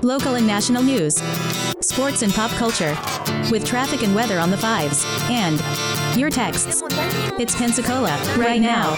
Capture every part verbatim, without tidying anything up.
local and national news, sports and pop culture, with traffic and weather on the fives, and your texts. It's Pensacola right now.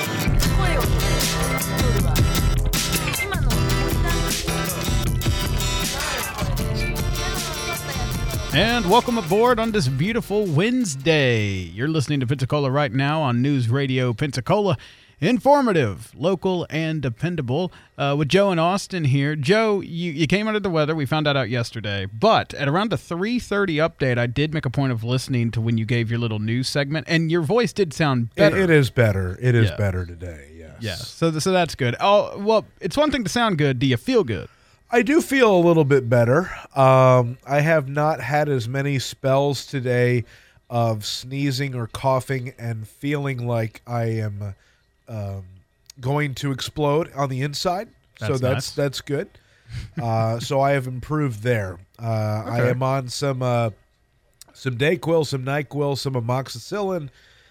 And welcome aboard on this beautiful Wednesday. You're listening to Pensacola right now on News Radio Pensacola. Informative, local, and dependable. Uh, with Joe and Austin here. Joe, you, you came under the weather. We found that out yesterday. But at around the three thirty update, I did make a point of listening to when you gave your little news segment, and your voice did sound better. It, it is better. It is yeah. better today, yes. Yeah, so, so that's good. Oh, well, it's one thing to sound good. Do you feel good? I do feel a little bit better. Um, I have not had as many spells today of sneezing or coughing and feeling like I am um, going to explode on the inside. That's so that's nice. that's good. Uh, so I have improved there. Uh, Okay. I am on some uh, some Dayquil, some NyQuil, some amoxicillin,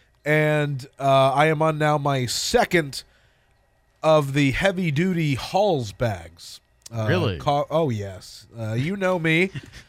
and uh, I am on now my second of the heavy-duty Halls bags. Uh, Really? Co- oh, yes. Uh, you know me.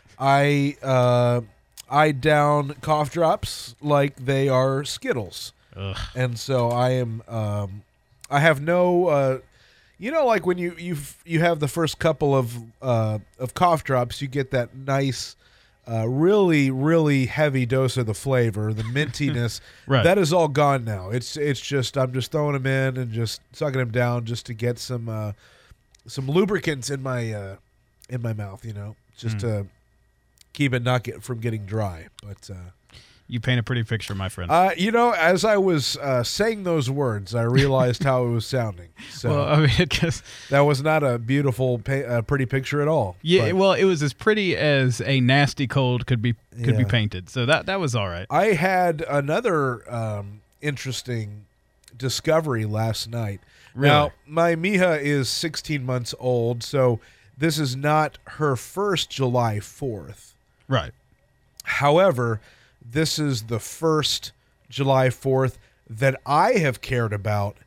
I uh, I down cough drops like they are Skittles. Ugh. And so I am um, I have no uh, you know, like when you you you have the first couple of uh, of cough drops, you get that nice uh, really really heavy dose of the flavor, the mintiness. Right. That is all gone now. It's it's just I'm just throwing them in and just sucking them down just to get some uh, some lubricants in my uh, in my mouth, you know, just Mm. to keep it not get from getting dry. But uh, You paint a pretty picture, my friend. uh, you know, as I was uh, saying those words, I realized how it was sounding. So well, I mean, it just, that was not a beautiful, pa- uh, pretty picture at all. yeah. But Well, it was as pretty as a nasty cold could be could be Yeah. painted. So that that was all right. I had another um, interesting discovery last night. Really? Now, my Miha is sixteen months old, so this is not her first July fourth. Right. However, this is the first July fourth that I have cared about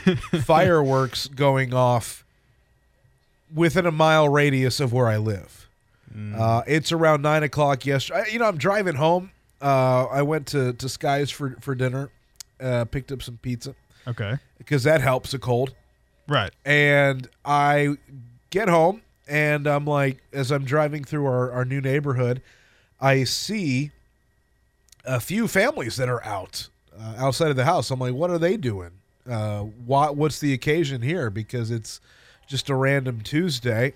fireworks going off within a mile radius of where I live. Mm. Uh, it's around nine o'clock yesterday. You know, I'm driving home. Uh, I went to, to Sky's for, for dinner, uh, picked up some pizza Okay. because that helps a cold. Right. And I get home, and I'm like, as I'm driving through our, our new neighborhood, I see a few families that are out uh, outside of the house. I'm like, what are they doing? Uh, what what's the occasion here? Because it's just a random Tuesday,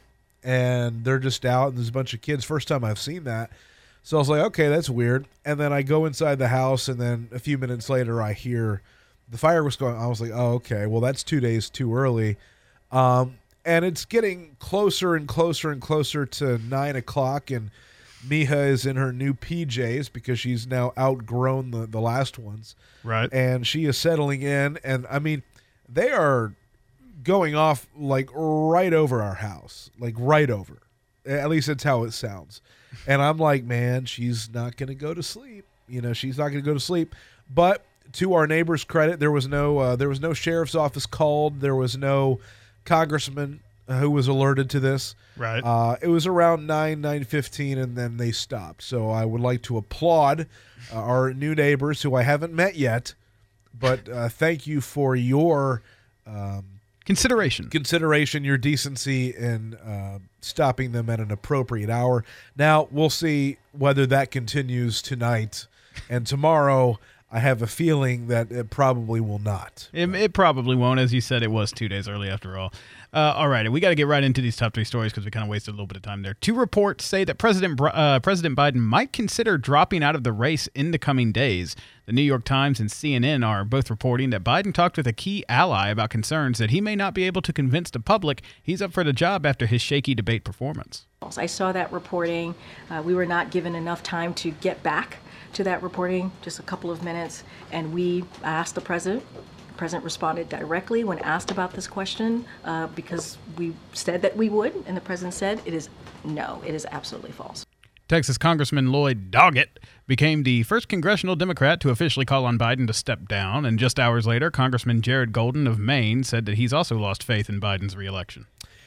and they're just out, and there's a bunch of kids. First time I've seen that. So I was like, okay, that's weird. And then I go inside the house, and then a few minutes later, I hear the fireworks going. I was like, oh, okay, well, that's two days too early. Um, and it's getting closer and closer and closer to nine o'clock, and Miha is in her new P Js because she's now outgrown the, the last ones. Right. And she is settling in. And, I mean, they are going off, like, right over our house. Like, right over. At least that's how it sounds. And I'm like, man, she's not going to go to sleep. You know, she's not going to go to sleep. But to our neighbor's credit, there was no uh, there was no sheriff's office called. There was no congressman who was alerted to this. Right. Uh, it was around nine, nine fifteen, and then they stopped. So I would like to applaud uh, our new neighbors who I haven't met yet, but uh, thank you for your um, Consideration. consideration, your decency in uh, stopping them at an appropriate hour. Now, we'll see whether that continues tonight and tomorrow. I have a feeling that it probably will not. It, it probably won't. As you said, it was two days early after all. Uh, all right, we got to get right into these top three stories because we kind of wasted a little bit of time there. Two reports say that President Br- uh, President Biden might consider dropping out of the race in the coming days. The New York Times and C N N are both reporting that Biden talked with a key ally about concerns that he may not be able to convince the public he's up for the job after his shaky debate performance. I saw that reporting. Uh, we were not given enough time to get back to that reporting, just a couple of minutes, and we asked the president. The president responded directly when asked about this question uh, because we said that we would, and the president said it is no, it is absolutely false. Texas Congressman Lloyd Doggett became the first congressional Democrat to officially call on Biden to step down, and just hours later, Congressman Jared Golden of Maine said that he's also lost faith in Biden's reelection.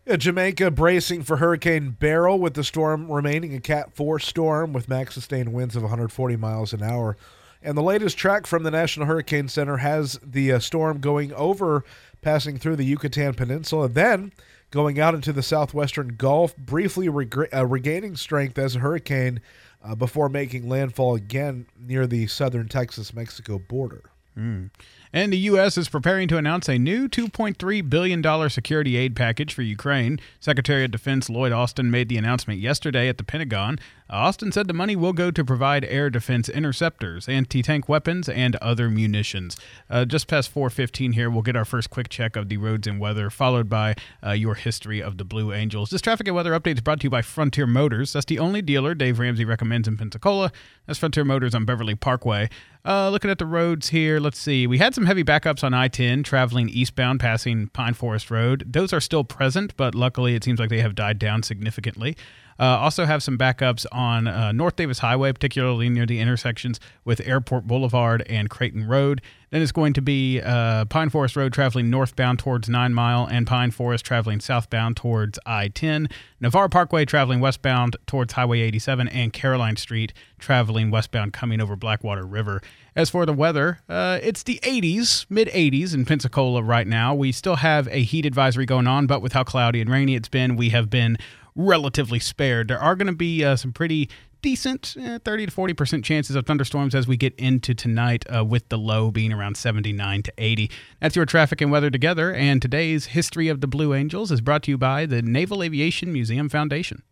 Yeah, Jamaica bracing for Hurricane Beryl, with the storm remaining a Cat four storm with max sustained winds of one hundred forty miles an hour. And the latest track from the National Hurricane Center has the uh, storm going over, passing through the Yucatan Peninsula, then going out into the southwestern Gulf, briefly reg- uh, regaining strength as a hurricane uh, before making landfall again near the southern Texas-Mexico border. Mm. And the U S is preparing to announce a new two point three billion dollars security aid package for Ukraine. Secretary of Defense Lloyd Austin made the announcement yesterday at the Pentagon. Austin said the money will go to provide air defense interceptors, anti-tank weapons, and other munitions. Uh, just past four fifteen here, we'll get our first quick check of the roads and weather, followed by uh, your history of the Blue Angels. This traffic and weather update is brought to you by Frontier Motors. That's the only dealer Dave Ramsey recommends in Pensacola. That's Frontier Motors on Beverly Parkway. Uh, looking at the roads here, let's see. We had some heavy backups on I ten traveling eastbound, passing Pine Forest Road. Those are still present, but luckily it seems like they have died down significantly. Uh, also have some backups on uh, North Davis Highway, particularly near the intersections with Airport Boulevard and Creighton Road. Then it's going to be uh, Pine Forest Road traveling northbound towards Nine Mile and Pine Forest traveling southbound towards I ten. Navarre Parkway traveling westbound towards Highway eighty-seven, and Caroline Street traveling westbound coming over Blackwater River. As for the weather, uh, it's the eighties, mid eighties in Pensacola right now. We still have a heat advisory going on, but with how cloudy and rainy it's been, we have been relatively spared. There are going to be uh, some pretty decent uh, thirty to forty percent chances of thunderstorms as we get into tonight, uh, with the low being around seventy-nine to eighty. That's your traffic and weather together, and today's History of the Blue Angels is brought to you by the Naval Aviation Museum Foundation.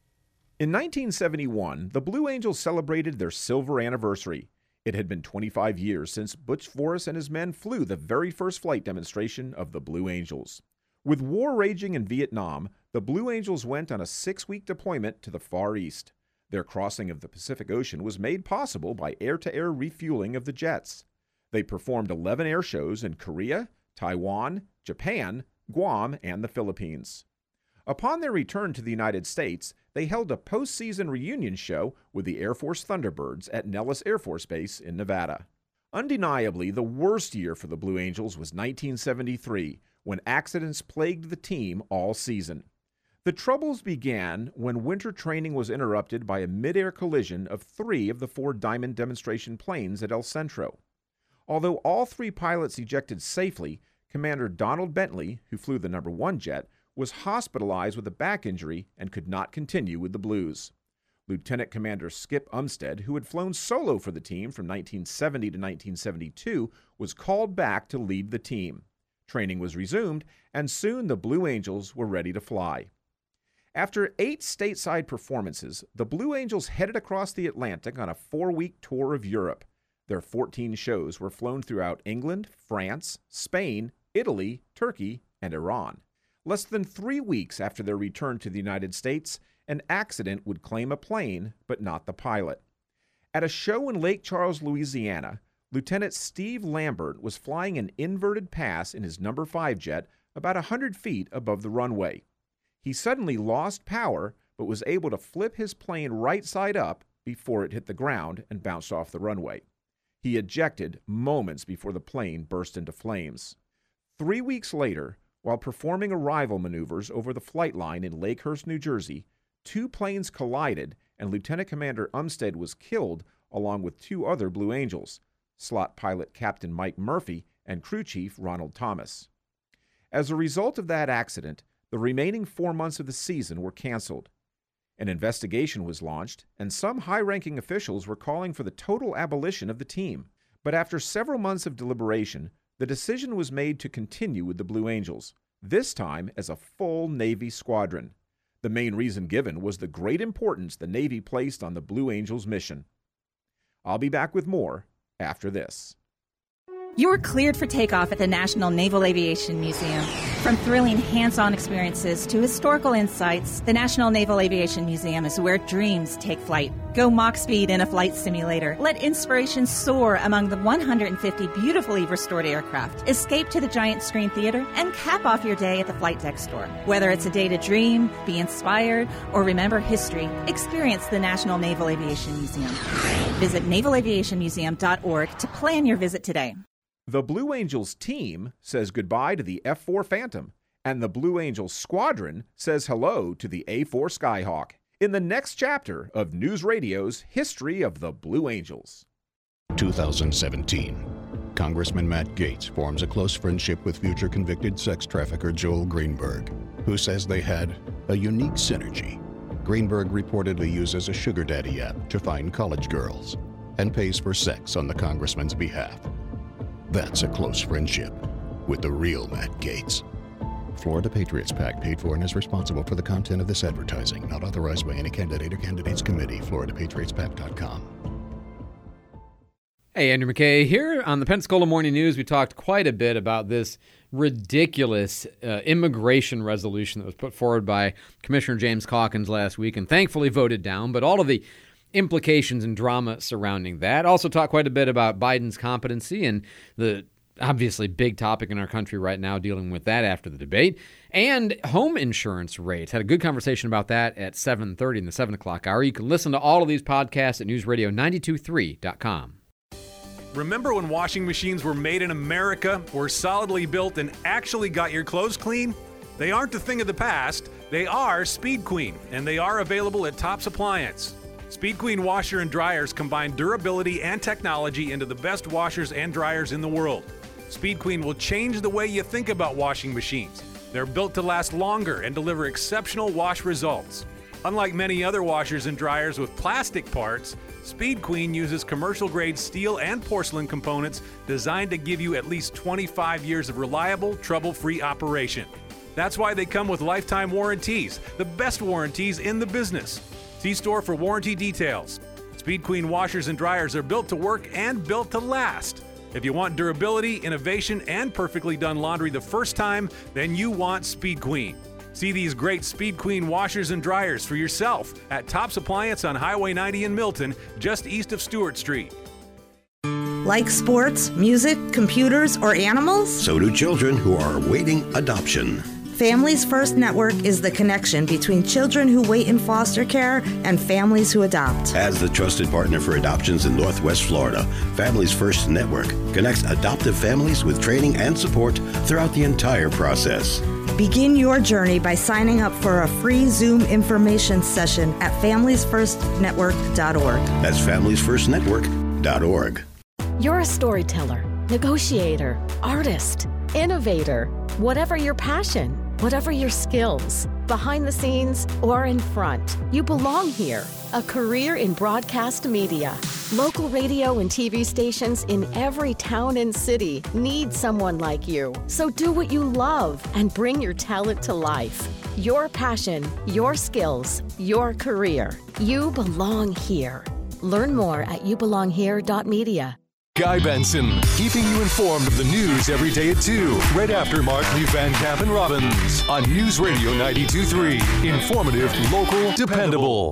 In nineteen seventy-one, the Blue Angels celebrated their silver anniversary. It had been twenty-five years since Butch Forrest and his men flew the very first flight demonstration of the Blue Angels. With war raging in Vietnam, the Blue Angels went on a six-week deployment to the Far East. Their crossing of the Pacific Ocean was made possible by air-to-air refueling of the jets. They performed eleven air shows in Korea, Taiwan, Japan, Guam, and the Philippines. Upon their return to the United States, they held a postseason reunion show with the Air Force Thunderbirds at Nellis Air Force Base in Nevada. Undeniably, the worst year for the Blue Angels was nineteen seventy-three, when accidents plagued the team all season. The troubles began when winter training was interrupted by a mid-air collision of three of the four Diamond demonstration planes at El Centro. Although all three pilots ejected safely, Commander Donald Bentley, who flew the number one jet, was hospitalized with a back injury and could not continue with the Blues. Lieutenant Commander Skip Umstead, who had flown solo for the team from nineteen seventy to nineteen seventy-two, was called back to lead the team. Training was resumed, and soon the Blue Angels were ready to fly. After eight stateside performances, the Blue Angels headed across the Atlantic on a four-week tour of Europe. Their fourteen shows were flown throughout England, France, Spain, Italy, Turkey, and Iran. Less than three weeks after their return to the United States, an accident would claim a plane, but not the pilot. At a show in Lake Charles, Louisiana, Lieutenant Steve Lambert was flying an inverted pass in his number five jet about one hundred feet above the runway. He suddenly lost power, but was able to flip his plane right side up before it hit the ground and bounced off the runway. He ejected moments before the plane burst into flames. Three weeks later, while performing arrival maneuvers over the flight line in Lakehurst, New Jersey, two planes collided and Lieutenant Commander Umstead was killed along with two other Blue Angels, slot pilot Captain Mike Murphy and crew chief Ronald Thomas. As a result of that accident, the remaining four months of the season were canceled. An investigation was launched, and some high-ranking officials were calling for the total abolition of the team. But after several months of deliberation, the decision was made to continue with the Blue Angels, this time as a full Navy squadron. The main reason given was the great importance the Navy placed on the Blue Angels mission. I'll be back with more after this. You're cleared for takeoff at the National Naval Aviation Museum. From thrilling hands-on experiences to historical insights, the National Naval Aviation Museum is where dreams take flight. Go Mach speed in a flight simulator. Let inspiration soar among the one hundred fifty beautifully restored aircraft. Escape to the giant screen theater and cap off your day at the flight deck store. Whether it's a day to dream, be inspired, or remember history, experience the National Naval Aviation Museum. Visit naval aviation museum dot org to plan your visit today. The Blue Angels team says goodbye to the F four Phantom And the Blue Angels squadron says hello to the A four Skyhawk in the next chapter of News Radio's history of the Blue Angels. two thousand seventeen. Congressman Matt Gaetz forms a close friendship with future convicted sex trafficker Joel Greenberg, who says they had a unique synergy. Greenberg reportedly uses a sugar daddy app to find college girls and pays for sex on the congressman's behalf. That's a close friendship with the real Matt Gaetz. Florida Patriots PAC paid for and is responsible for the content of this advertising, not authorized by any candidate or candidates committee. Florida Patriots Pac dot com. Hey, Andrew McKay here. On the Pensacola Morning News, we talked quite a bit about this ridiculous uh, immigration resolution that was put forward by Commissioner James Calkins last week and thankfully voted down, but all of the implications and drama surrounding that. Also talked quite a bit about Biden's competency and the obviously big topic in our country right now, dealing with that after the debate, and home insurance rates. Had a good conversation about that at seven thirty in the seven o'clock hour. You can listen to all of these podcasts at news radio nine two three dot com. Remember when washing machines were made in America, were solidly built, and actually got your clothes clean? They aren't a thing of the past. They are Speed Queen, and they are available at Tops Appliance. Speed Queen washer and dryers combine durability and technology into the best washers and dryers in the world. Speed Queen will change the way you think about washing machines. They're built to last longer and deliver exceptional wash results. Unlike many other washers and dryers with plastic parts, Speed Queen uses commercial-grade steel and porcelain components designed to give you at least twenty-five years of reliable, trouble-free operation. That's why they come with lifetime warranties, the best warranties in the business. See store for warranty details. Speed Queen washers and dryers are built to work and built to last. If you want durability, innovation, and perfectly done laundry the first time, then you want Speed Queen. See these great Speed Queen washers and dryers for yourself at Tops Appliance on Highway ninety in Milton, just east of Stewart Street. Like sports, music, computers, or animals? So do children who are awaiting adoption. Families First Network is the connection between children who wait in foster care and families who adopt. As the trusted partner for adoptions in Northwest Florida, Families First Network connects adoptive families with training and support throughout the entire process. Begin your journey by signing up for a free Zoom information session at families first network dot org. That's families first network dot org. You're a storyteller, negotiator, artist, innovator. Whatever your passion, whatever your skills, behind the scenes or in front, you belong here. A career in broadcast media. Local radio and T V stations in every town and city need someone like you. So do what you love and bring your talent to life. Your passion, your skills, your career. You belong here. Learn more at you belong here dot media. Guy Benson, keeping you informed of the news every day at two, right after Markley, Van Camp, and Robbins on News Radio ninety-two point three. Informative, local, dependable.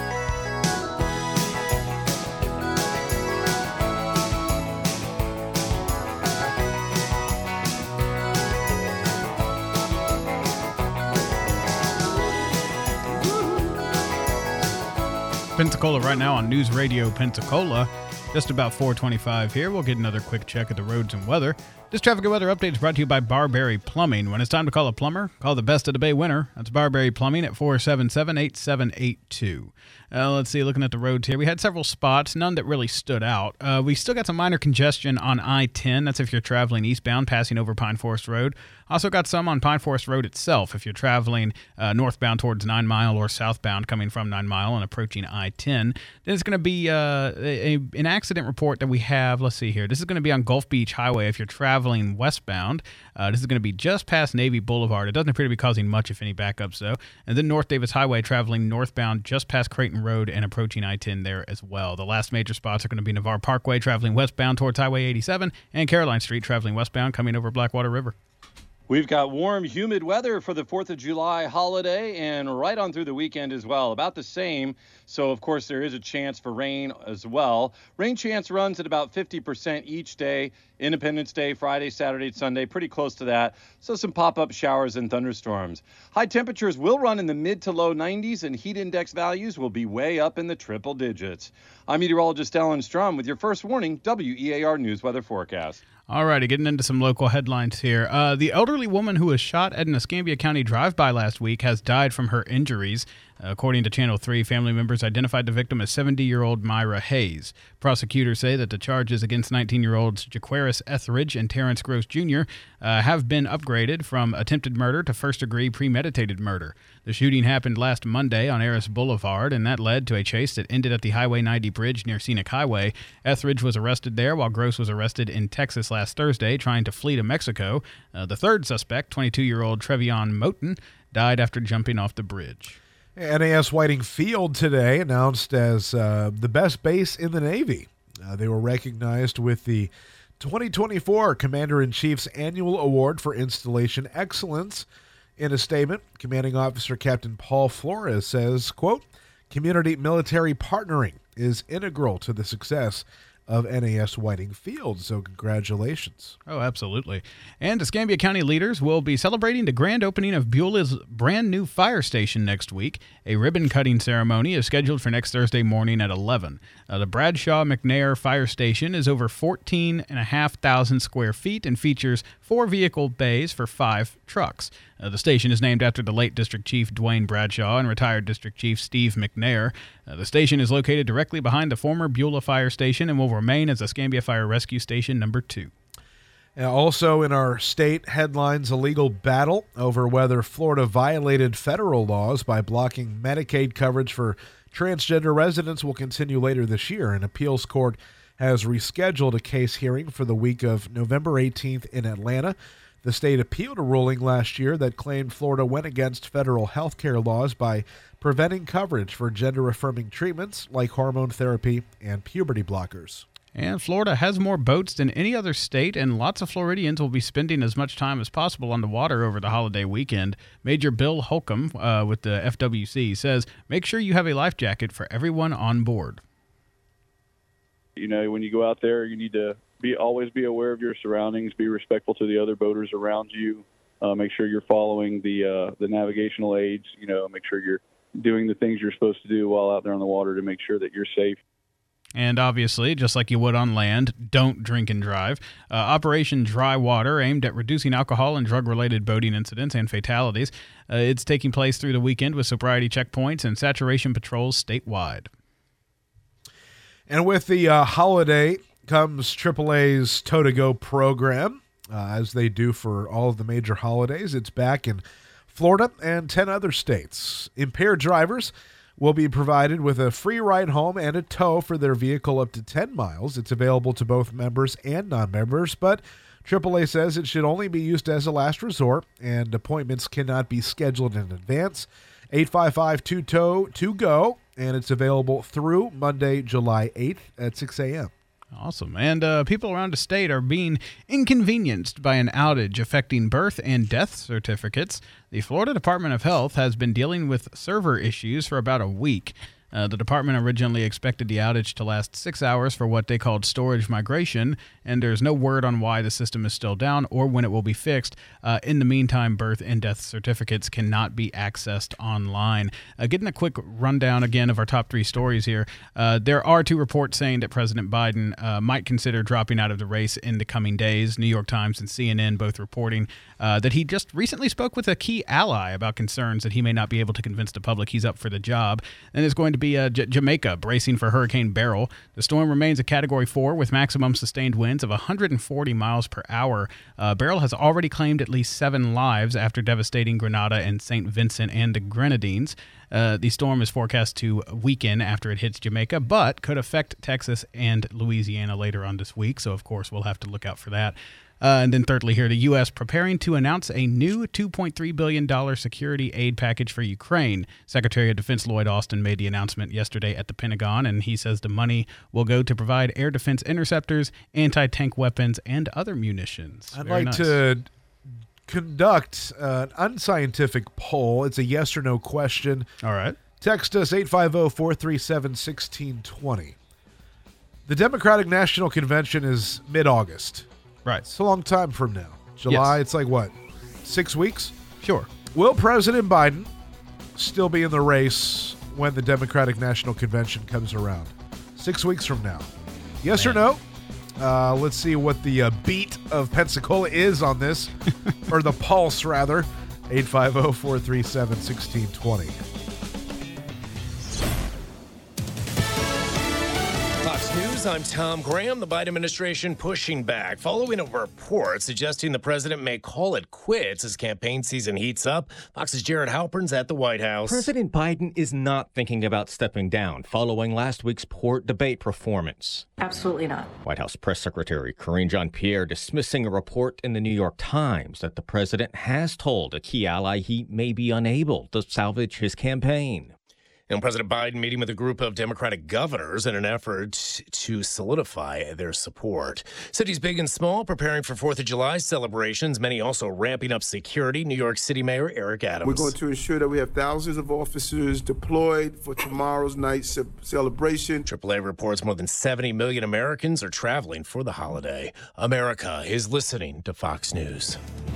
Pensacola right now on News Radio Pensacola. Just about four twenty-five here. We'll get another quick check at the roads and weather. This traffic and weather update is brought to you by Barberry Plumbing. When it's time to call a plumber, call the best of the Bay winner. That's Barberry Plumbing at four seven seven, eight seven eight two. Uh, let's see, looking at the roads here, we had several spots, none that really stood out. Uh, we still got some minor congestion on I ten. That's if you're traveling eastbound, passing over Pine Forest Road. Also got some on Pine Forest Road itself if you're traveling uh, northbound towards Nine Mile or southbound coming from Nine Mile and approaching I ten. Then it's going to be uh, a, an accident report that we have. Let's see here. This is going to be on Gulf Beach Highway if you're traveling westbound. Uh, this is going to be just past Navy Boulevard. It doesn't appear to be causing much, if any, backups, though. And then North Davis Highway traveling northbound just past Creighton Road and approaching I ten there as well. The last major spots are going to be Navarre Parkway traveling westbound towards Highway eighty-seven and Caroline Street traveling westbound coming over Blackwater River. We've got warm, humid weather for the fourth of July holiday and right on through the weekend as well. About the same. So, of course, there is a chance for rain as well. Rain chance runs at about fifty percent each day. Independence Day, Friday, Saturday, Sunday, pretty close to that. So some pop-up showers and thunderstorms. High temperatures will run in the mid to low nineties and heat index values will be way up in the triple digits. I'm meteorologist Alan Strum with your first warning W E A R News Weather Forecast. All righty, getting into some local headlines here. Uh, the elderly woman who was shot at an Escambia County drive-by last week has died from her injuries. Uh, according to Channel three, family members identified the victim as seventy-year-old Myra Hayes. Prosecutors say that the charges against nineteen-year-olds Jaquaris Etheridge and Terrence Gross Junior Uh, have been upgraded from attempted murder to first-degree premeditated murder. The shooting happened last Monday on Aris Boulevard, and that led to a chase that ended at the Highway ninety bridge near Scenic Highway. Etheridge was arrested there, while Gross was arrested in Texas last Thursday, trying to flee to Mexico. Uh, the third suspect, twenty-two-year-old Trevion Moten, died after jumping off the bridge. N A S Whiting Field today announced as uh, the best base in the Navy. Uh, they were recognized with the twenty twenty-four Commander-in-Chief's Annual Award for Installation Excellence. In a statement, Commanding Officer Captain Paul Flores says, quote, "Community military partnering is integral to the success of N A S Whiting Field, so congratulations." Oh, absolutely. And Escambia County leaders will be celebrating the grand opening of Beulah's brand new fire station next week. A ribbon-cutting ceremony is scheduled for next Thursday morning at eleven. Uh, the Bradshaw McNair Fire Station is over fourteen thousand five hundred square feet and features four vehicle bays for five trucks. Uh, the station is named after the late District Chief Dwayne Bradshaw and retired District Chief Steve McNair. Uh, the station is located directly behind the former Beulah Fire Station and will remain as Escambia Fire Rescue Station number two. And also in our state headlines, a legal battle over whether Florida violated federal laws by blocking Medicaid coverage for transgender residents will continue later this year. An appeals court has rescheduled a case hearing for the week of November eighteenth in Atlanta. The state appealed a ruling last year that claimed Florida went against federal health care laws by preventing coverage for gender-affirming treatments like hormone therapy and puberty blockers. And Florida has more boats than any other state, and lots of Floridians will be spending as much time as possible on the water over the holiday weekend. Major Bill Holcomb uh, with the F W C says, make sure you have a life jacket for everyone on board. You know, when you go out there, you need to be always be aware of your surroundings, be respectful to the other boaters around you, uh, make sure you're following the uh, the navigational aids, you know, make sure you're doing the things you're supposed to do while out there on the water to make sure that you're safe. And obviously, just like you would on land, don't drink and drive. Uh, Operation Dry Water, aimed at reducing alcohol and drug-related boating incidents and fatalities. Uh, it's taking place through the weekend with sobriety checkpoints and saturation patrols statewide. And with the uh, holiday comes triple A's Tow to Go program, uh, as they do for all of the major holidays. It's back in Florida and ten other states. Impaired drivers will be provided with a free ride home and a tow for their vehicle up to ten miles. It's available to both members and non-members, but triple A says it should only be used as a last resort, and appointments cannot be scheduled in advance. eight five five two tow to go, and it's available through Monday, July eighth at six a.m. Awesome. And uh, people around the state are being inconvenienced by an outage affecting birth and death certificates. The Florida Department of Health has been dealing with server issues for about a week. Uh, the department originally expected the outage to last six hours for what they called storage migration, and there's no word on why the system is still down or when it will be fixed. Uh, in the meantime, birth and death certificates cannot be accessed online. Uh, getting a quick rundown again of our top three stories here. Uh, there are two reports saying that President Biden uh, might consider dropping out of the race in the coming days. New York Times and C N N both reporting uh, that he just recently spoke with a key ally about concerns that he may not be able to convince the public he's up for the job. And there's going to be uh, J- Jamaica bracing for Hurricane Beryl. The storm remains a Category four with maximum sustained winds of one hundred forty miles per hour. Uh, Beryl has already claimed at least seven lives after devastating Grenada and Saint Vincent and the Grenadines. Uh, the storm is forecast to weaken after it hits Jamaica, but could affect Texas and Louisiana later on this week. So, of course, we'll have to look out for that. Uh, and then thirdly here, the U S preparing to announce a new two point three billion dollars security aid package for Ukraine. Secretary of Defense Lloyd Austin made the announcement yesterday at the Pentagon, and he says the money will go to provide air defense interceptors, anti-tank weapons, and other munitions. I'd Very like nice. to conduct uh, an unscientific poll. It's a yes or no question. All right. Text us eight five zero, four three seven, one six two zero. The Democratic National Convention is mid-August. Right. It's a long time from now. July, Yes. it's like what, six weeks? Sure. Will President Biden still be in the race when the Democratic National Convention comes around? Six weeks from now. Yes or no? Uh, let's see what the uh, beat of Pensacola is on this, or the pulse, rather. eight five zero, four three seven, one six two zero. Fox News, I'm Tom Graham. The Biden administration pushing back following a report suggesting the president may call it quits as campaign season heats up. Fox's Jared Halpern's at the White House. President Biden is not thinking about stepping down following last week's poor debate performance. Absolutely not. White House Press Secretary Karine Jean-Pierre dismissing a report in the New York Times that the president has told a key ally he may be unable to salvage his campaign. And President Biden meeting with a group of Democratic governors in an effort to solidify their support. Cities big and small preparing for fourth of July celebrations, many also ramping up security. New York City Mayor Eric Adams. We're going to ensure that we have thousands of officers deployed for tomorrow's night ce- celebration. triple A reports more than seventy million Americans are traveling for the holiday. America is listening to Fox News.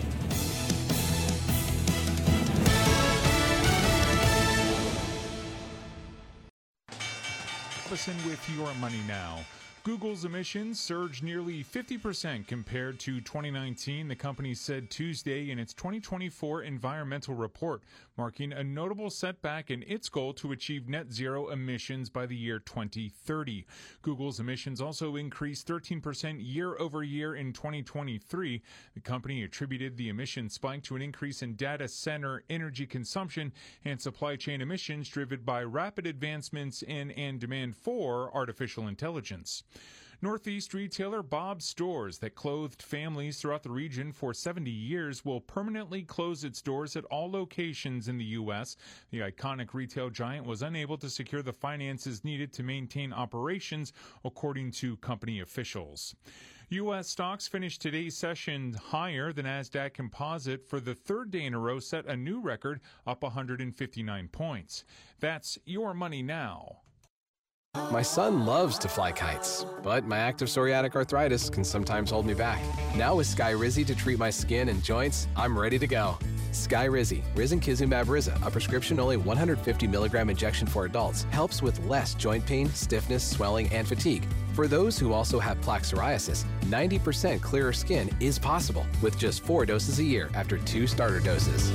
With Your Money Now. Google's emissions surged nearly fifty percent compared to twenty nineteen, the company said Tuesday in its twenty twenty-four environmental report, marking a notable setback in its goal to achieve net zero emissions by the year twenty thirty. Google's emissions also increased thirteen percent year over year in twenty twenty-three. The company attributed the emission spike to an increase in data center energy consumption and supply chain emissions driven by rapid advancements in and demand for artificial intelligence. Northeast retailer Bob's Stores, that clothed families throughout the region for seventy years, will permanently close its doors at all locations in the U S. The iconic retail giant was unable to secure the finances needed to maintain operations, according to company officials. U S stocks finished today's session higher. The Nasdaq Composite for the third day in a row set a new record, up one hundred fifty-nine points. That's Your Money Now. My son loves to fly kites, but my active psoriatic arthritis can sometimes hold me back. Now with Skyrizi to treat my skin and joints, I'm ready to go. Skyrizi, Risankizumab Riza, a prescription-only one hundred fifty milligram injection for adults, helps with less joint pain, stiffness, swelling, and fatigue. For those who also have plaque psoriasis, ninety percent clearer skin is possible with just four doses a year after two starter doses.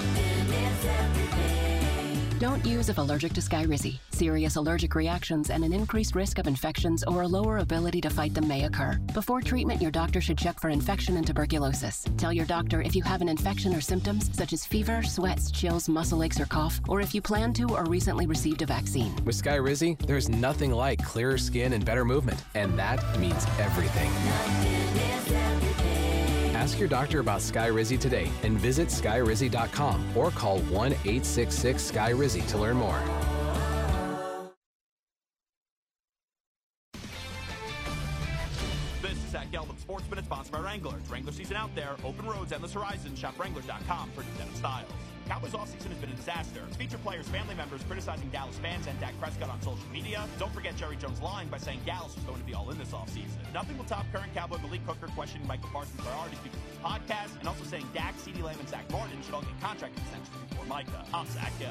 Don't use if allergic to Skyrizi. Serious allergic reactions and an increased risk of infections or a lower ability to fight them may occur. Before treatment, your doctor should check for infection and tuberculosis. Tell your doctor if you have an infection or symptoms such as fever, sweats, chills, muscle aches, or cough, or if you plan to or recently received a vaccine. With Skyrizi, there's nothing like clearer skin and better movement, and that means everything. Ask your doctor about Skyrizi today and visit skyrizi dot com or call one eight six six Sky Rizzi to learn more. This is Zach Gelman, Sportsman, and sponsored by Wrangler. It's Wrangler season out there. Open roads, endless horizons. Shop wrangler dot com for new denim styles. Cowboys offseason has been a disaster. It's featured players, family members criticizing Dallas fans and Dak Prescott on social media. Don't forget Jerry Jones lying by saying Dallas was going to be all in this offseason. Nothing will top current Cowboy Malik Hooker questioning Michael Parsons' priorities because of his podcast, and also saying Dak, CeeDee Lamb, and Zach Martin should all get contract extensions before Micah. I'm Zach Gell.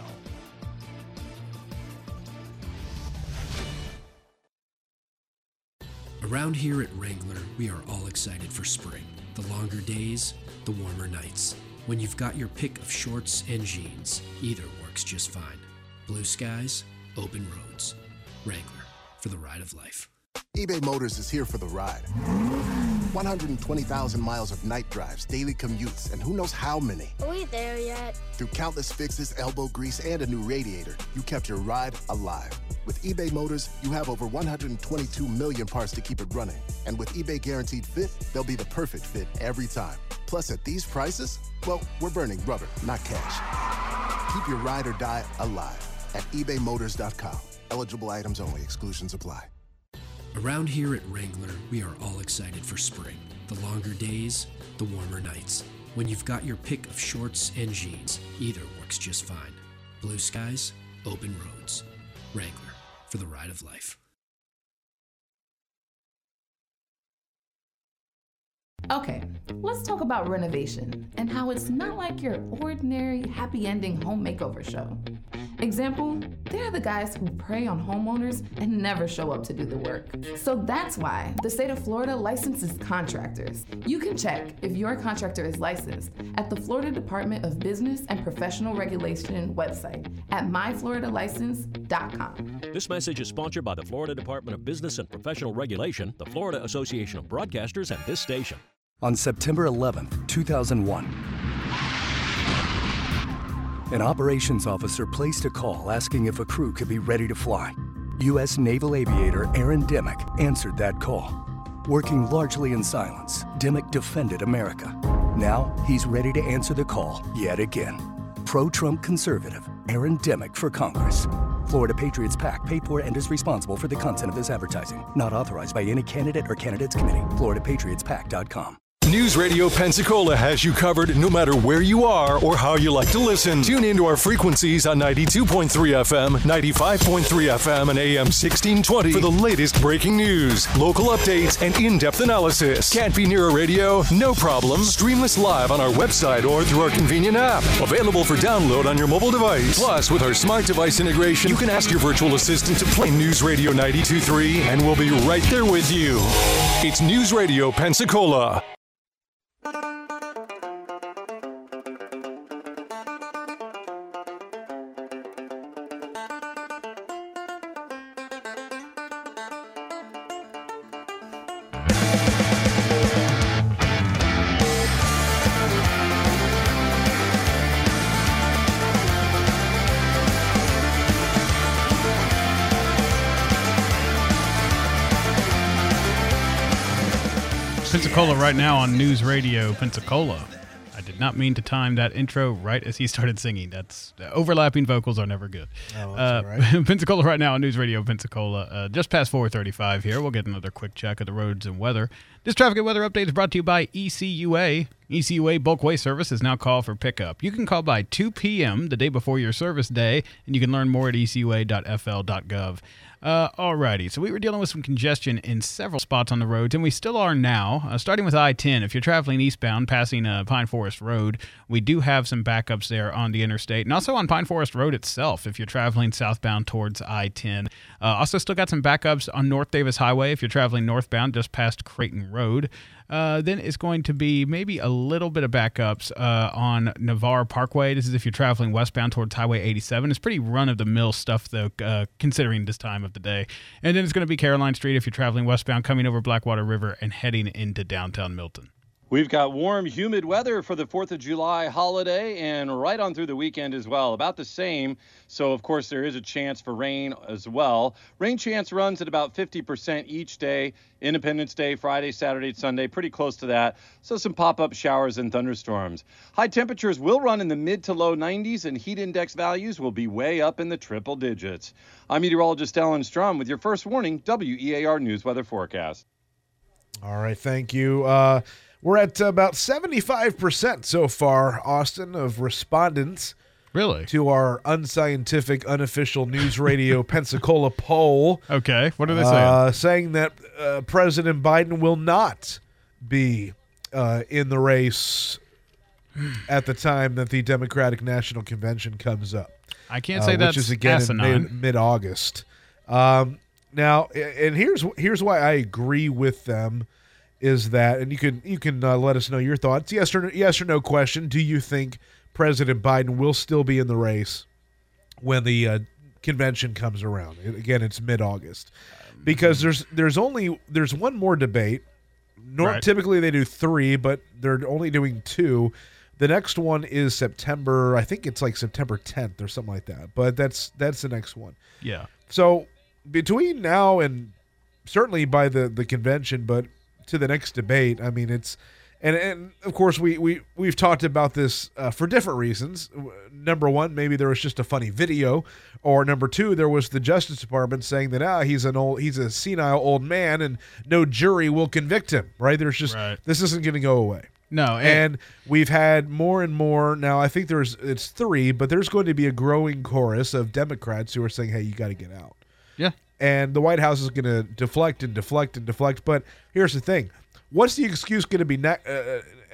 Around here at Wrangler, we are all excited for spring. The longer days, the warmer nights. When you've got your pick of shorts and jeans, either works just fine. Blue skies, open roads. Wrangler, for the ride of life. eBay Motors is here for the ride. one hundred twenty thousand miles of night drives, daily commutes, and who knows how many. Are we there yet? Through countless fixes, elbow grease, and a new radiator, you kept your ride alive. With eBay Motors, you have over one hundred twenty-two million parts to keep it running. And with eBay Guaranteed Fit, they'll be the perfect fit every time. Plus, at these prices, well, we're burning rubber, not cash. Keep your ride or die alive at ebay motors dot com. Eligible items only. Exclusions apply. Around here at Wrangler, we are all excited for spring. The longer days, the warmer nights. When you've got your pick of shorts and jeans, either works just fine. Blue skies, open roads. Wrangler, for the ride of life. Okay, let's talk about renovation and how it's not like your ordinary happy ending home makeover show. Example, they're the guys who prey on homeowners and never show up to do the work. So that's why the state of Florida licenses contractors. You can check if your contractor is licensed at the Florida Department of Business and Professional Regulation website at my florida license dot com. This message is sponsored by the Florida Department of Business and Professional Regulation, the Florida Association of Broadcasters, and this station. On September eleventh, two thousand one, an operations officer placed a call asking if a crew could be ready to fly. U S Naval Aviator Aaron Dimmick answered that call. Working largely in silence, Dimmick defended America. Now he's ready to answer the call yet again. Pro-Trump conservative Aaron Dimmick for Congress. Florida Patriots PAC paid for and is responsible for the content of this advertising. Not authorized by any candidate or candidates committee. Florida Patriots Pac dot com. News Radio Pensacola has you covered no matter where you are or how you like to listen. Tune into our frequencies on ninety-two point three F M, ninety-five point three F M, and A M sixteen twenty for the latest breaking news, local updates, and in-depth analysis. Can't be near a radio? No problem. Stream us live on our website or through our convenient app. Available for download on your mobile device. Plus, with our smart device integration, you can ask your virtual assistant to play News Radio ninety-two point three, and we'll be right there with you. It's News Radio Pensacola. Pensacola right now on News Radio Pensacola. I did not mean to time that intro right as he started singing. That's uh, overlapping vocals are never good. Oh, that's uh, all right. Pensacola right now on News Radio Pensacola. Uh, just past four thirty-five here. We'll get another quick check of the roads and weather. This traffic and weather update is brought to you by E C U A. E C U A bulk waste service is now called for pickup. You can call by two p.m. the day before your service day, and you can learn more at e c u a dot f l dot gov. Uh, alrighty, so we were dealing with some congestion in several spots on the roads, and we still are now. Uh, starting with I ten, if you're traveling eastbound, passing uh, Pine Forest Road, we do have some backups there on the interstate, and also on Pine Forest Road itself if you're traveling southbound towards I ten. Uh, also still got some backups on North Davis Highway if you're traveling northbound just past Creighton Road. Uh, then it's going to be maybe a little bit of backups uh, on Navarre Parkway. This is if you're traveling westbound towards Highway eighty-seven. It's pretty run-of-the-mill stuff, though, uh, considering this time of the day. And then it's going to be Caroline Street if you're traveling westbound, coming over Blackwater River and heading into downtown Milton. We've got warm, humid weather for the fourth of July holiday and right on through the weekend as well. About the same. So, of course, there is a chance for rain as well. Rain chance runs at about fifty percent each day. Independence Day, Friday, Saturday, Sunday, pretty close to that. So some pop-up showers and thunderstorms. High temperatures will run in the mid to low nineties, and heat index values will be way up in the triple digits. I'm meteorologist Alan Strum with your first warning W E A R News Weather Forecast. All right, thank you. Uh, we're at about seventy-five percent so far, Austin, of respondents. Really? To our unscientific, unofficial News Radio Pensacola poll. Okay, what are they saying? Uh, saying that uh, President Biden will not be uh, in the race at the time that the Democratic National Convention comes up. I can't say uh, that's which is again asinine. in mid, mid-August. Um, now, and here's here's why I agree with them. Is that, and you can you can uh, let us know your thoughts. Yes or no, yes or no question. Do you think President Biden will still be in the race when the uh, convention comes around? Again, it's mid-August, because there's there's only there's one more debate. Nor- Right. Typically they do three, but they're only doing two. The next one is September. I think it's like September tenth or something like that. But that's that's the next one. Yeah. So between now and certainly by the the convention, but to the next debate, I mean, it's and and of course we we we've talked about this uh, for different reasons. Number one, maybe there was just a funny video, or number two, there was the Justice Department saying that ah he's an old he's a senile old man and no jury will convict him. Right? There's just Right. this isn't going to go away. No, and- and we've had more and more now. I think there's it's three, but there's going to be a growing chorus of Democrats who are saying, "Hey, you got to get out." Yeah. And the White House is going to deflect and deflect and deflect. But here's the thing. What's the excuse going to be ne- uh,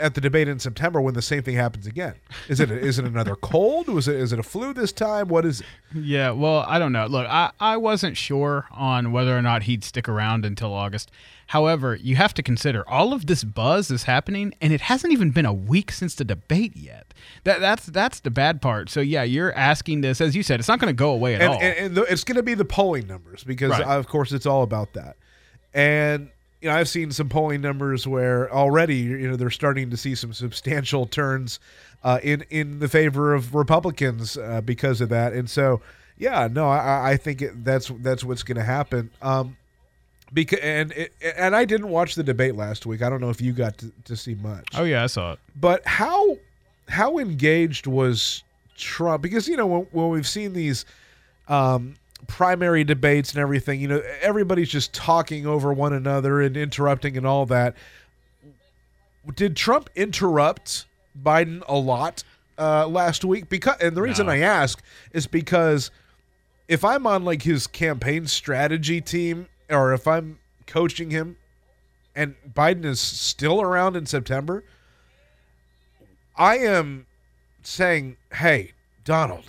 at the debate in September when the same thing happens again? Is it a, is it another cold? Was it is it a flu this time? What is it? Yeah, well, I don't know. Look, I, I wasn't sure on whether or not he'd stick around until August. However, you have to consider all of this buzz is happening, and it hasn't even been a week since the debate yet. That that's that's the bad part. So yeah, you're asking this, as you said, it's not going to go away at and, all. And, and the, it's going to be the polling numbers because, Right. of course, it's all about that. And you know, I've seen some polling numbers where already, you know, they're starting to see some substantial turns uh, in in the favor of Republicans uh, because of that. And so, yeah, no, I, I think it, that's that's what's going to happen. Um, because and it, and I didn't watch the debate last week. I don't know if you got to, to see much. Oh yeah, I saw it. But how how engaged was Trump? Because you know when, when we've seen these. Um, primary debates and everything, you know, everybody's just talking over one another and interrupting and all that. Did Trump interrupt Biden a lot uh, last week? Because, and the reason No. I ask is because if I'm on like his campaign strategy team or if I'm coaching him and Biden is still around in September, I am saying, hey, Donald,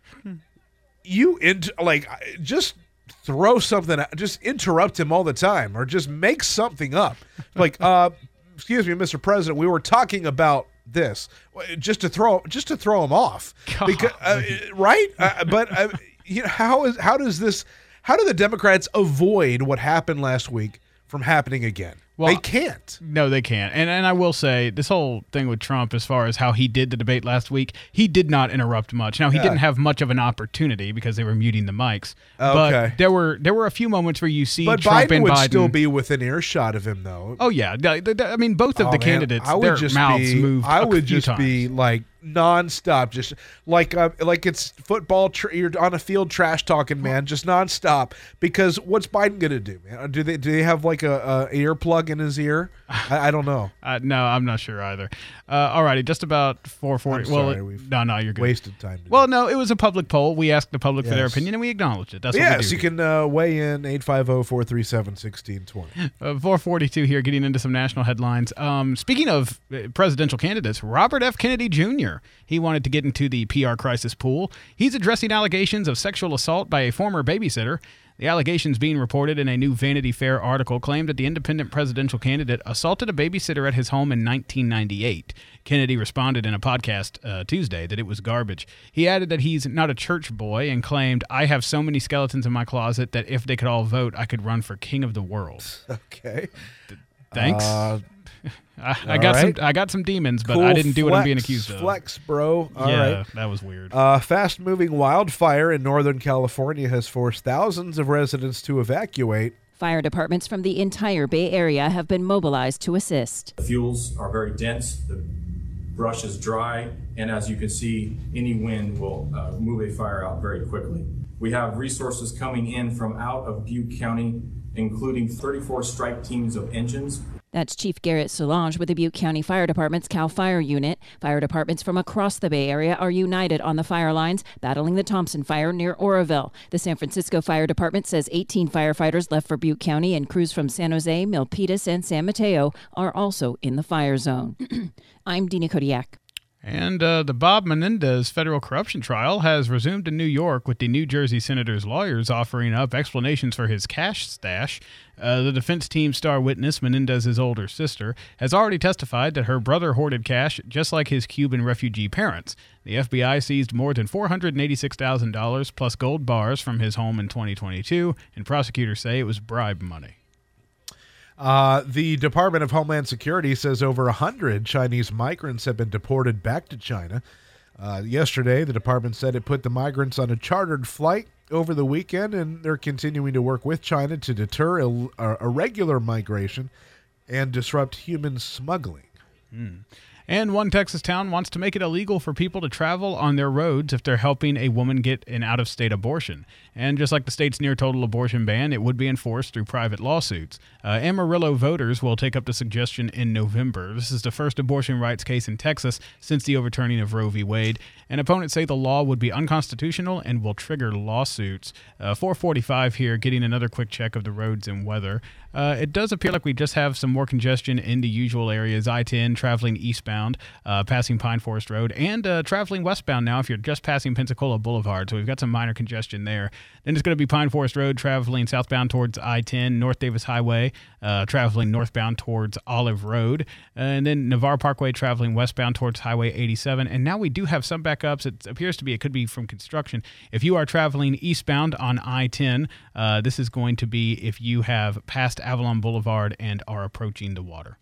you int- like just throw something out, just interrupt him all the time or just make something up like uh excuse me, Mister President, we were talking about this just to throw just to throw him off because uh, right uh, but uh, you know how is how does this how do the Democrats avoid what happened last week from happening again? Well, they can't. No, they can't. And and I will say this whole thing with Trump, as far as how he did the debate last week, he did not interrupt much. Now he Yeah. didn't have much of an opportunity because they were muting the mics. Okay. But there were there were a few moments where you see But Trump Biden and would Biden still be within earshot of him, though. Oh yeah, The- the- the- I mean both of Oh, the man, candidates, I would their just mouths be, moved. I a would few just times. be like nonstop, just like uh, like it's football. Tr- you're on a field trash talking, man, just nonstop. Because what's Biden gonna do, man? Do they do they have like a, a earplug in his ear? I, I don't know. Uh, no, I'm not sure either. Uh, alrighty, just about four forty. I'm Well, sorry, it- we've no, no, you're good. wasted time today. Well, no, it was a public poll. We asked the public for their Yes. opinion, and we acknowledged it. That's what we yes, do. you can uh, weigh in eight five zero, four three seven, one six two zero. Uh, four forty-two here, getting into some national headlines. Um, speaking of uh, presidential candidates, Robert F. Kennedy Junior He wanted to get into the P R crisis pool. He's addressing allegations of sexual assault by a former babysitter. The allegations being reported in a new Vanity Fair article claimed that the independent presidential candidate assaulted a babysitter at his home in nineteen ninety-eight. Kennedy responded in a podcast uh, Tuesday that it was garbage. He added that he's not a church boy and claimed, "I have so many skeletons in my closet that if they could all vote, I could run for king of the world." Okay. Thanks. Uh, I, I all got right. some. I got some demons, but Cool I didn't do what I'm being flex, accused of. Flex, bro. All yeah, right. that was weird. Uh, fast-moving wildfire in Northern California has forced thousands of residents to evacuate. Fire departments from the entire Bay Area have been mobilized to assist. The fuels are very dense, the brush is dry, and as you can see, any wind will uh, move a fire out very quickly. We have resources coming in from out of Butte County, including thirty-four strike teams of engines. That's Chief Garrett Solange with the Butte County Fire Department's CAL FIRE unit. Fire departments from across the Bay Area are united on the fire lines, battling the Thompson Fire near Oroville. The San Francisco Fire Department says eighteen firefighters left for Butte County, and crews from San Jose, Milpitas, and San Mateo are also in the fire zone. I'm Dina Kodiak. And uh, the Bob Menendez federal corruption trial has resumed in New York, with the New Jersey senator's lawyers offering up explanations for his cash stash. Uh, the defense team star witness, Menendez's older sister, has already testified that her brother hoarded cash just like his Cuban refugee parents. The F B I seized more than four hundred eighty-six thousand dollars plus gold bars from his home in twenty twenty-two, and prosecutors say it was bribe money. Uh, the Department of Homeland Security says over one hundred Chinese migrants have been deported back to China. Uh, yesterday, the department said it put the migrants on a chartered flight over the weekend, and they're continuing to work with China to deter Ill- uh, irregular migration and disrupt human smuggling. Hmm. And one Texas town wants to make it illegal for people to travel on their roads if they're helping a woman get an out-of-state abortion. And just like the state's near-total abortion ban, it would be enforced through private lawsuits. Uh, Amarillo voters will take up the suggestion in November. This is the first abortion rights case in Texas since the overturning of Roe v. Wade. And opponents say the law would be unconstitutional and will trigger lawsuits. Uh, four forty-five here, getting another quick check of the roads and weather. Uh, it does appear like we just have some more congestion in the usual areas. I ten traveling eastbound, uh, passing Pine Forest Road, and uh, traveling westbound now if you're just passing Pensacola Boulevard. So we've got some minor congestion there. Then it's going to be Pine Forest Road traveling southbound towards I ten, North Davis Highway, uh, traveling northbound towards Olive Road, and then Navarre Parkway traveling westbound towards Highway eighty-seven. And now we do have some backups. It appears to be, it could be from construction. If you are traveling eastbound on I ten, uh, this is going to be if you have passed Avalon Boulevard and are approaching the water.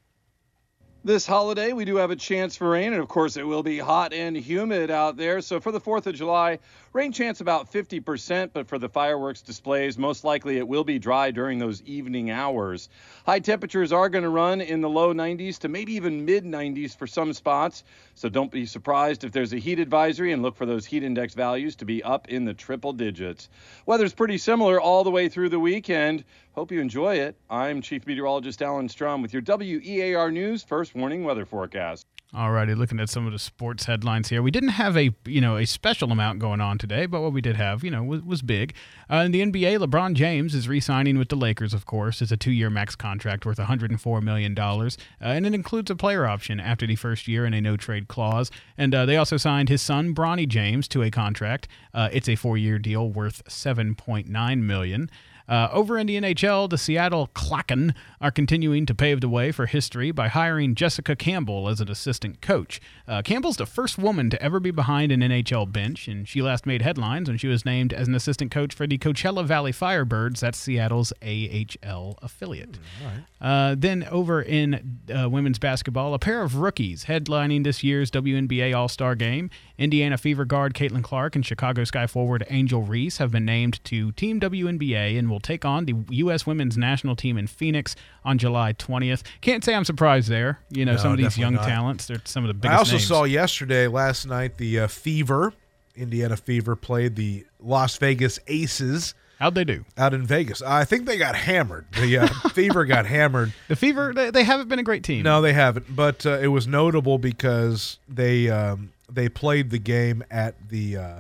This holiday, we do have a chance for rain, and of course it will be hot and humid out there. So for the fourth of July, rain chance about fifty percent, but for the fireworks displays, most likely it will be dry during those evening hours. High temperatures are going to run in the low nineties to maybe even mid nineties for some spots. So don't be surprised if there's a heat advisory, and look for those heat index values to be up in the triple digits. Weather's pretty similar all the way through the weekend. Hope you enjoy it. I'm Chief Meteorologist Alan Strum with your W E A R News First Warning Weather Forecast. Alrighty, looking at some of the sports headlines here. We didn't have a you know a special amount going on today, but what we did have you know was, was big. Uh, in the N B A, LeBron James is re-signing with the Lakers. Of course, it's a two-year max contract worth one hundred four million dollars, uh, and it includes a player option after the first year and a no-trade clause. And uh, they also signed his son Bronny James to a contract. Uh, it's a four-year deal worth seven point nine million dollars. Uh, over in the N H L, the Seattle Kraken are continuing to pave the way for history by hiring Jessica Campbell as an assistant coach. Uh, Campbell's the first woman to ever be behind an N H L bench, and she last made headlines when she was named as an assistant coach for the Coachella Valley Firebirds. That's Seattle's A H L affiliate. All right. Uh, then over in uh, women's basketball, a pair of rookies headlining this year's W N B A All-Star Game. Indiana Fever guard Caitlin Clark and Chicago Sky forward Angel Reese have been named to Team W N B A and will take on the U S women's national team in Phoenix on July twentieth. Can't say I'm surprised there. You know, No, some of these definitely young not. talents, they're some of the biggest I also names. saw yesterday, last night, the uh, Fever, Indiana Fever, played the Las Vegas Aces. How'd they do? Out in Vegas. I think they got hammered. The uh, Fever got hammered. The Fever, they, they haven't been a great team. No, they haven't. But uh, it was notable because they um, they played the game at the uh,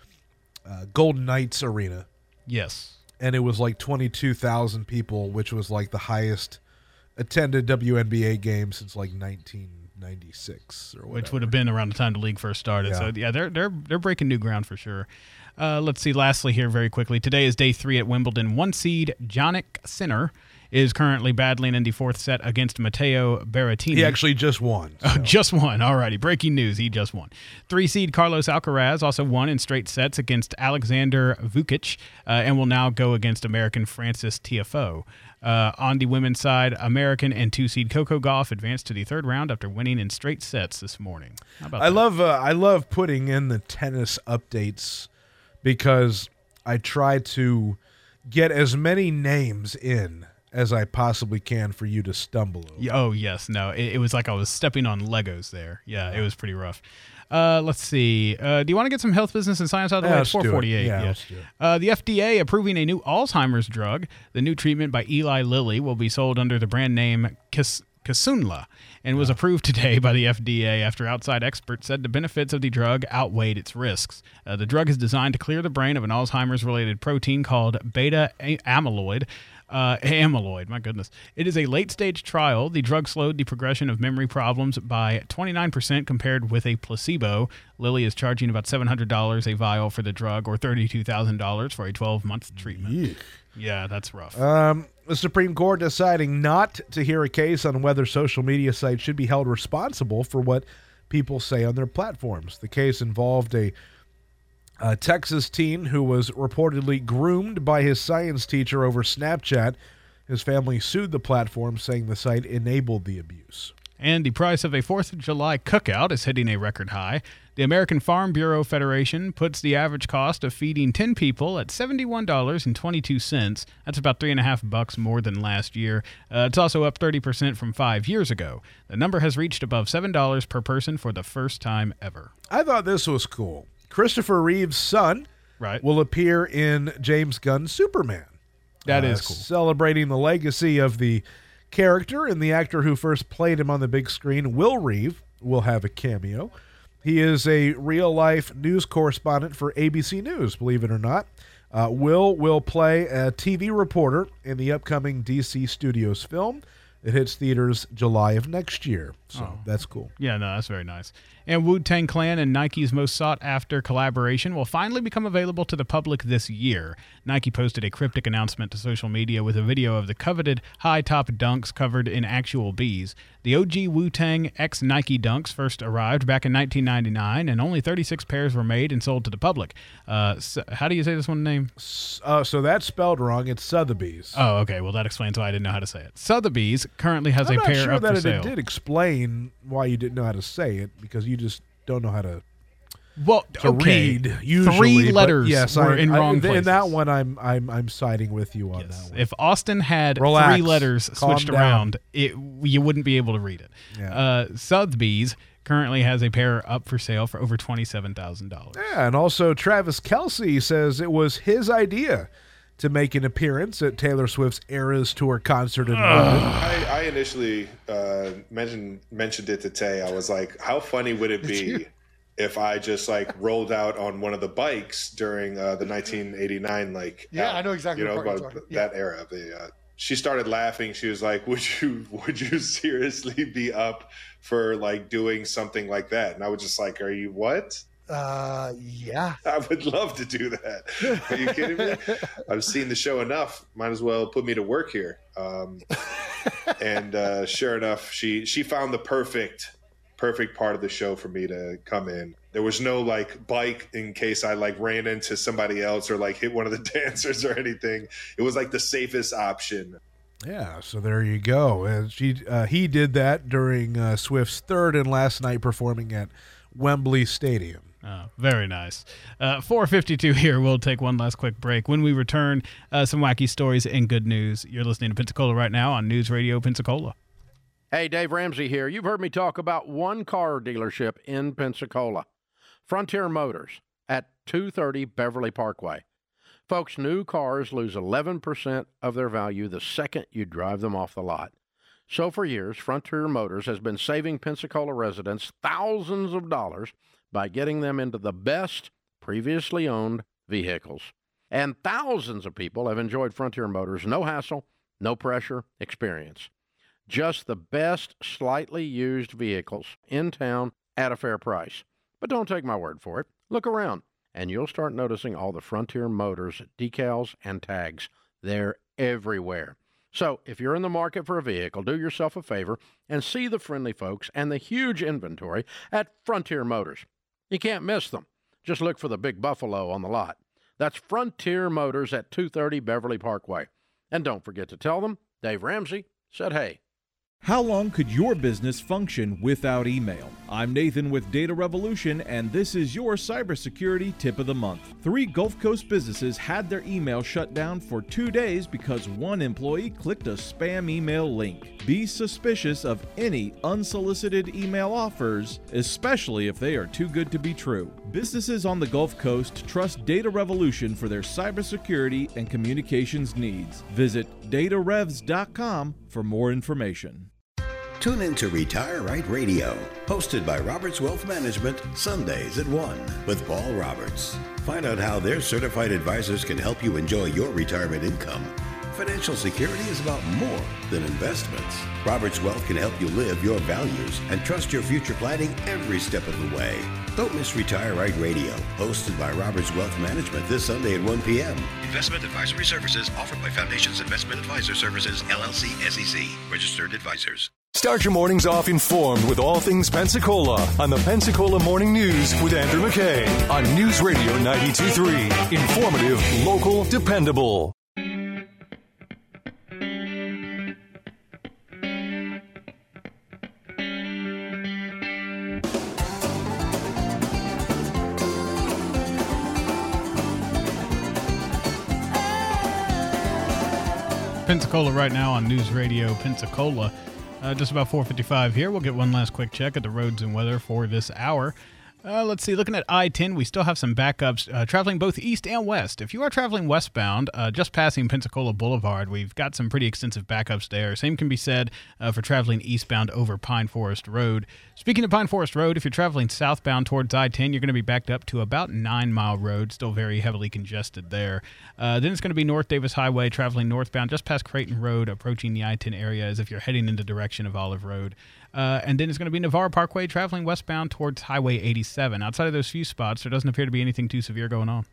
uh, Golden Knights Arena. Yes. And it was like twenty-two thousand people, which was like the highest attended W N B A game since like nineteen ninety-six or whatever. Which would have been around the time the league first started. Yeah. So yeah, they're they're they're breaking new ground for sure. Uh, let's see. Lastly, here very quickly, today is day three at Wimbledon. One seed Jannik Sinner is currently battling in the fourth set against Matteo Berrettini. He actually just won. Oh, just won. All righty. Breaking news. He just won. Three seed Carlos Alcaraz also won in straight sets against Alexander Vukic uh, and will now go against American Francis Tiafoe. Uh, on the women's side, American and two seed Coco Gauff advanced to the third round after winning in straight sets this morning. How about I that? love uh, I love putting in the tennis updates because I try to get as many names in as I possibly can for you to stumble over. Yeah, oh, yes. No, it, it was like I was stepping on Legos there. Yeah, it was pretty rough. Uh, let's see. Uh, do you want to get some health, business, and science out of the Yeah, way? let's It's do it. four forty-eight. Yeah, Yeah. let's do it. Uh, the F D A approving a new Alzheimer's drug. The new treatment by Eli Lilly will be sold under the brand name Kis- Kisunla and was approved today by the F D A after outside experts said the benefits of the drug outweighed its risks. Uh, the drug is designed to clear the brain of an Alzheimer's-related protein called beta amyloid. Uh, amyloid, my goodness. It is a late-stage trial. The drug slowed the progression of memory problems by twenty-nine percent compared with a placebo. Lilly is charging about seven hundred dollars a vial for the drug or thirty-two thousand dollars for a twelve-month treatment. Yeesh. Yeah, that's rough. Um, the Supreme Court deciding not to hear a case on whether social media sites should be held responsible for what people say on their platforms. The case involved a, a Texas teen who was reportedly groomed by his science teacher over Snapchat. His family sued the platform, saying the site enabled the abuse. And the price of a fourth of July cookout is hitting a record high. The American Farm Bureau Federation puts the average cost of feeding ten people at seventy-one dollars and twenty-two cents. That's about three and a half bucks more than last year. Uh, it's also up thirty percent from five years ago. The number has reached above seven dollars per person for the first time ever. I thought this was cool. Christopher Reeve's son right. will appear in James Gunn's Superman. That uh, is cool. Celebrating the legacy of the character, and the actor who first played him on the big screen, Will Reeve, will have a cameo. He is a real-life news correspondent for A B C News, believe it or not. Uh, Will will play a T V reporter in the upcoming D C Studios film. It hits theaters July of next year, so Oh. that's cool. Yeah, no, that's very nice. And Wu-Tang Clan and Nike's most sought-after collaboration will finally become available to the public this year. Nike posted a cryptic announcement to social media with a video of the coveted high-top dunks covered in actual bees. The O G Wu-Tang X Nike dunks first arrived back in nineteen ninety-nine, and only thirty-six pairs were made and sold to the public. Uh, so, how do you say this one name? Uh, so that's spelled wrong. It's Sotheby's. Oh, okay. Well, that explains why I didn't know how to say it. Sotheby's currently has I'm a not pair sure up that for it sale. did explain why you didn't know how to say it, because you just don't know how to well to okay. read. Usually, Three but letters yes, were I, in I, wrong in places. that one, I'm I'm I'm siding with you on that one. If Austin had Relax. three letters Calm switched down. around, it you wouldn't be able to read it. Yeah. Uh, Sotheby's currently has a pair up for sale for over twenty-seven thousand dollars. Yeah, and also Travis Kelce says it was his idea to make an appearance at Taylor Swift's Eras Tour concert in London. I, I initially uh, mentioned mentioned it to Tay. I was like, how funny would it be if I just like rolled out on one of the bikes during uh, the nineteen eighty-nine, like Yeah, I know exactly you know what part about you're talking- that era. The uh, she started laughing. She was like, "Would you would you seriously be up for like doing something like that?" And I was just like, "Are you what?" Uh, yeah. I would love to do that. Are you kidding me? I've seen the show enough. Might as well put me to work here. Um, and uh, sure enough, she she found the perfect perfect part of the show for me to come in. There was no like bike in case I like ran into somebody else or like hit one of the dancers or anything. It was like the safest option. Yeah, so there you go. And she uh, he did that during uh, Swift's third and last night performing at Wembley Stadium. Oh, very nice. Uh, four fifty-two here. We'll take one last quick break. When we return, uh, some wacky stories and good news. You're listening to Pensacola right now on News Radio Pensacola. Hey, Dave Ramsey here. You've heard me talk about one car dealership in Pensacola, Frontier Motors at two thirty Beverly Parkway. Folks, new cars lose eleven percent of their value the second you drive them off the lot. So for years, Frontier Motors has been saving Pensacola residents thousands of dollars by getting them into the best previously owned vehicles. And thousands of people have enjoyed Frontier Motors' no hassle, no pressure experience. Just the best slightly used vehicles in town at a fair price. But don't take my word for it. Look around, and you'll start noticing all the Frontier Motors decals and tags. They're everywhere. So if you're in the market for a vehicle, do yourself a favor and see the friendly folks and the huge inventory at Frontier Motors. You can't miss them. Just look for the big buffalo on the lot. That's Frontier Motors at two thirty Beverly Parkway. And don't forget to tell them Dave Ramsey said hey. How long could your business function without email? I'm Nathan with Data Revolution, and this is your cybersecurity tip of the month. Three Gulf Coast businesses had their email shut down for two days because one employee clicked a spam email link. Be suspicious of any unsolicited email offers, especially if they are too good to be true. Businesses on the Gulf Coast trust Data Revolution for their cybersecurity and communications needs. Visit data revs dot com for more information. Tune in to Retire Right Radio, hosted by Roberts Wealth Management, Sundays at one with Paul Roberts. Find out how their certified advisors can help you enjoy your retirement income. Financial security is about more than investments. Roberts Wealth can help you live your values and trust your future planning every step of the way. Don't miss Retire Right Radio, hosted by Roberts Wealth Management this Sunday at one p.m. Investment advisory services offered by Foundations Investment Advisor Services, L L C, S E C, registered advisors. Start your mornings off informed with all things Pensacola on the Pensacola Morning News with Andrew McKay on News Radio ninety-two point three. Informative, local, dependable. Pensacola right now on News Radio Pensacola. Uh, just about four fifty-five here. We'll get one last quick check at the roads and weather for this hour. Uh, let's see. Looking at I ten, we still have some backups uh, traveling both east and west. If you are traveling westbound, uh, just passing Pensacola Boulevard, we've got some pretty extensive backups there. Same can be said uh, for traveling eastbound over Pine Forest Road. Speaking of Pine Forest Road, if you're traveling southbound towards I ten, you're going to be backed up to about Nine Mile Road, still very heavily congested there. Uh, then it's going to be North Davis Highway, traveling northbound just past Creighton Road, approaching the I ten area as if you're heading in the direction of Olive Road. Uh, and then it's going to be Navarre Parkway, traveling westbound towards Highway eighty-seven. Outside of those few spots, there doesn't appear to be anything too severe going on.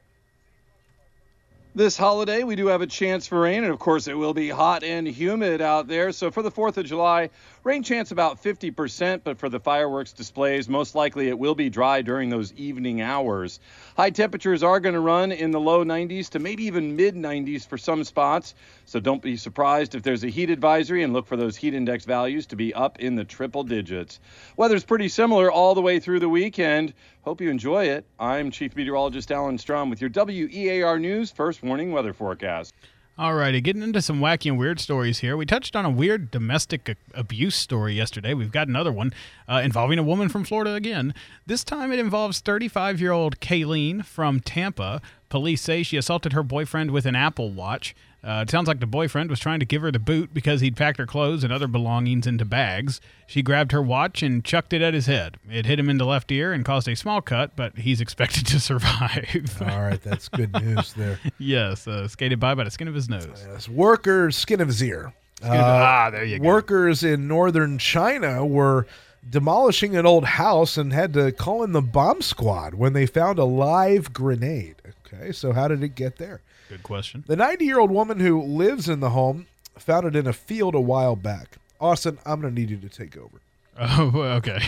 This holiday, we do have a chance for rain, and of course it will be hot and humid out there. So for the fourth of July, rain chance about fifty percent, but for the fireworks displays, most likely it will be dry during those evening hours. High temperatures are going to run in the low nineties to maybe even mid nineties for some spots. So don't be surprised if there's a heat advisory, and look for those heat index values to be up in the triple digits. Weather's pretty similar all the way through the weekend. Hope you enjoy it. I'm Chief Meteorologist Alan Strom with your W E A R News First Warning Weather Forecast. All righty, getting into some wacky and weird stories here. We touched on a weird domestic a- abuse story yesterday. We've got another one uh, involving a woman from Florida again. This time it involves thirty-five-year-old Kayleen from Tampa. Police say she assaulted her boyfriend with an Apple Watch. Uh, it sounds like the boyfriend was trying to give her the boot because he'd packed her clothes and other belongings into bags. She grabbed her watch and chucked it at his head. It hit him in the left ear and caused a small cut, but he's expected to survive. All right, that's good news there. Yes, uh, skated by by the skin of his nose. Yes, workers, skin of his ear. Skin of- ah, there you go. Workers in northern China were demolishing an old house and had to call in the bomb squad when they found a live grenade. Okay, so how did it get there? Good question. The ninety-year-old woman who lives in the home found it in a field a while back. Austin, I'm going to need you to take over. Oh, okay.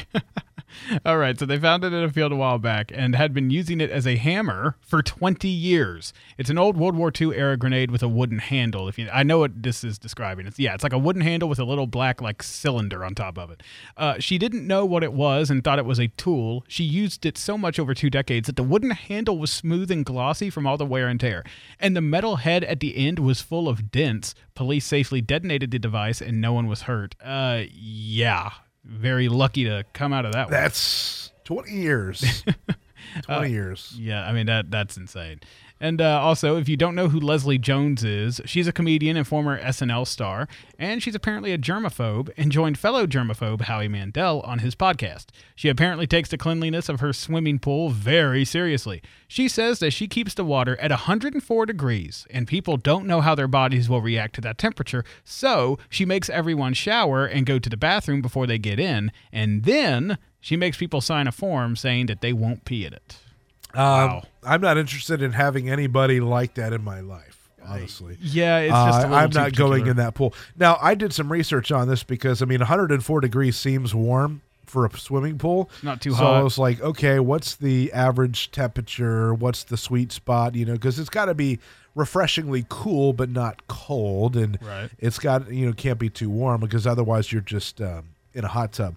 All right, so they found it in a field a while back and had been using it as a hammer for twenty years. It's an old World War Two era grenade with a wooden handle. If you, I know what this is describing. It's yeah, it's like a wooden handle with a little black like cylinder on top of it. Uh, she didn't know what it was and thought it was a tool. She used it so much over two decades that the wooden handle was smooth and glossy from all the wear and tear, and the metal head at the end was full of dents. Police safely detonated the device and no one was hurt. Uh, yeah. Very lucky to come out of that one. That's twenty years. twenty uh, years. Yeah, I mean, that that's insane. And uh, also, if you don't know who Leslie Jones is, she's a comedian and former S N L star, and she's apparently a germaphobe and joined fellow germaphobe Howie Mandel on his podcast. She apparently takes the cleanliness of her swimming pool very seriously. She says that she keeps the water at one hundred four degrees, and people don't know how their bodies will react to that temperature, so she makes everyone shower and go to the bathroom before they get in, and then she makes people sign a form saying that they won't pee in it. Um, Wow. I'm not interested in having anybody like that in my life, honestly. Yeah, it's just a Uh, little I'm too not going particular. in that pool. Now, I did some research on this because, I mean, one hundred four degrees seems warm for a swimming pool. Not too so hot. I was like, okay, what's the average temperature? What's the sweet spot? You know, because it's got to be refreshingly cool but not cold, and Right. it's got, you know, can't be too warm because otherwise you're just um, in a hot tub.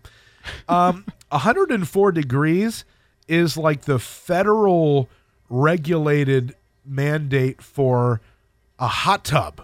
Um, one hundred four degrees is like the federal regulated mandate for a hot tub.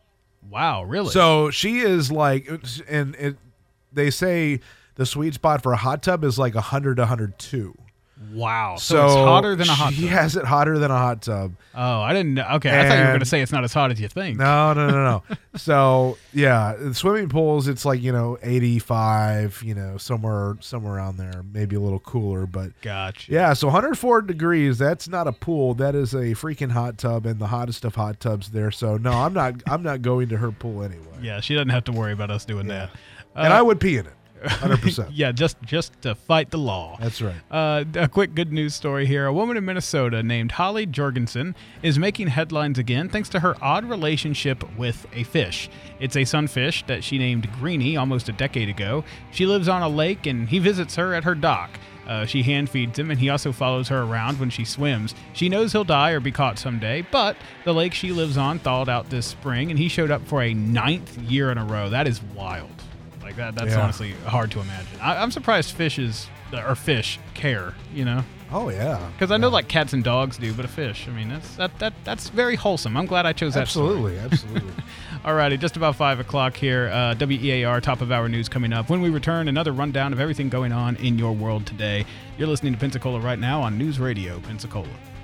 Wow, really? So she is like, and it, they say the sweet spot for a hot tub is like one hundred to one hundred two. Wow. So, it's hotter than a hot She tub. has it hotter than a hot tub. Oh, I didn't know. Okay, I thought you were going to And- say it's not as hot as you think. No, no, no, no. So yeah, in swimming pools, it's like, you know, eighty-five, you know, somewhere, somewhere around there, maybe a little cooler, but Gotcha. yeah. So one hundred four degrees. That's not a pool. That is a freaking hot tub, and the hottest of hot tubs there. So no, I'm not. I'm not going to her pool anyway. Yeah, she doesn't have to worry about us doing that. And Uh, I would pee in it, one hundred percent. Yeah, just just to fight the law. That's right. Uh, a quick good news story here. A woman in Minnesota named Holly Jorgensen is making headlines again thanks to her odd relationship with a fish. It's a sunfish that she named Greenie almost a decade ago. She lives on a lake and he visits her at her dock. Uh, she hand feeds him, and he also follows her around when she swims. She knows he'll die or be caught someday, but the lake she lives on thawed out this spring, and he showed up for a ninth year in a row. That is wild. Like that. That's Yeah. honestly hard to imagine. I, I'm surprised fishes or fish care. You know. Oh yeah. Because I know like cats and dogs do, but a fish. I mean, that's that that that's very wholesome. I'm glad I chose that. Absolutely, story. absolutely. Alrighty, just about five o'clock here. Uh, W E A R, top of hour news coming up. When we return, another rundown of everything going on in your world today. You're listening to Pensacola right now on News Radio Pensacola.